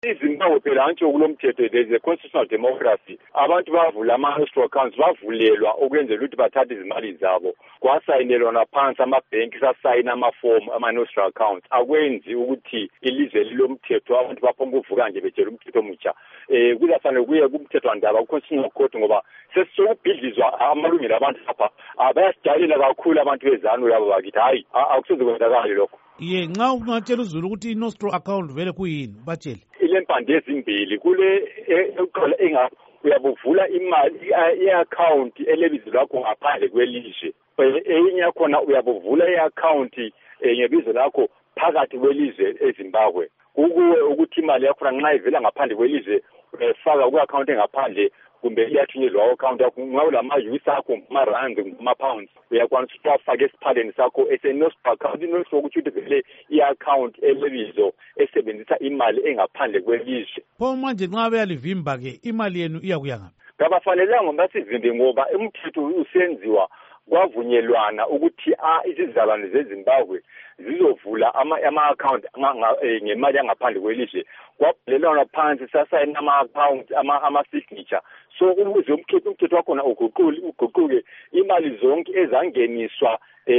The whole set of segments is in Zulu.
iZimbabwe phela antsho kulomthetho there is a constitutional democracy. Abantu bavula ama-escrow accounts bavulelwa okwenzela ukuthi bathathe izimali zabo. Kwasayinelwana phansi amabhenki sasayina amafomu ama-escrow accounts. Akwenzi ukuthi ilizwe lilomthetho abantu baphonga ukuvuka nje betshela umthetho omutsha. Kuzafanele kuye kumthethwandaba ku-constitutional court ngoba sesokubhidlizwa amalungelo abantu lapha. Bayasijalela kakhulu abantu bezanu labo bakithi. Hayi, akusoze kwenzakale lokho. Ye nxa ungatshela uzulu ukuthi i-nostro account vele kuyini batshele ilempande ezimbili kule eqala uyabuvula imali i-account elebizo lakho ngaphandle kwelizwe enye yakhona uyabuvula i-account ngebizo lakho phakathi kwelizwe eZimbabwe kukuwe ukuthi imali yakhona nxa ivela ngaphandle kwelizwe uyafaka ku-account engaphandle kumbe iyathunyelwa account yakho ngawulama-US akho ama-rand ama-pounds uyakwanisa ukuthi wafake esiphaleni sakho ese-nostro account inosho ukuthi vele i-account elebizo esebenzisa imali engaphandle kwelizwe. Pho manje nxa beyalivimba-ke imali yenu iya ngaphi? Kabafanelanga basivimbe ngoba umthetho usenziwa kwavunyelwana ukuthi izizalwane zeZimbabwe zizovula ama-account ngemali yangaphandle kwelizwe kwabhalelwana phansi sasayina ama-account ama-signature so ukuze umthetho wakhona uguquke imali zonke ezangeniswa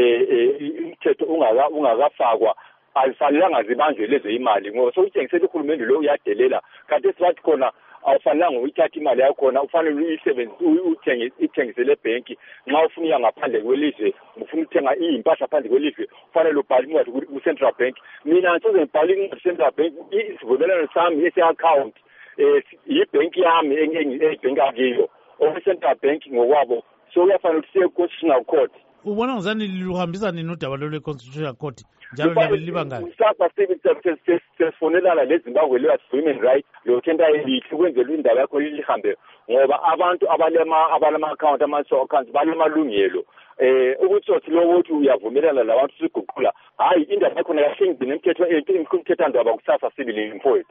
umthetho ungakafakwa alifanelanga zibanjwe lezo imali ngoba sokutshengisela uhulumende lo uyadelela kanti esibathi khona awufanelanga uyithathe imali yakhona ufanele uyisebenzise ithengisele ebhenki nxa ufuna iya ngaphandle kwelizwe ufuna uthenga impahla phandle kwelizwe ufanele ubhale incwadi ku-Central Bank. Mina ngisoze ngibhale incwadi ku-Central Bank isivumelwano sami ese-account yibhenki yami engibhenki akiyo okwe-Central Bank ngokwabo so kuyafanele ukuthi siye ku-Constitutional Court. Ubona ngizani luhambisa nini udaba lwe-Constitutional Court njalo liyabe libangani? Usapha sesifonelana leZimbabwe Lawyers for Human Rights lothenta elihle ukwenzela indaba yakho lihambe ngoba abantu abalama-account ama-escrow accounts balamalungelo ukuthi lowo ukuthi uyavumelana labantu siguqula hayi indaba yakhona yahle ngigcine umthethwandaba kusasa sibili mfowethu.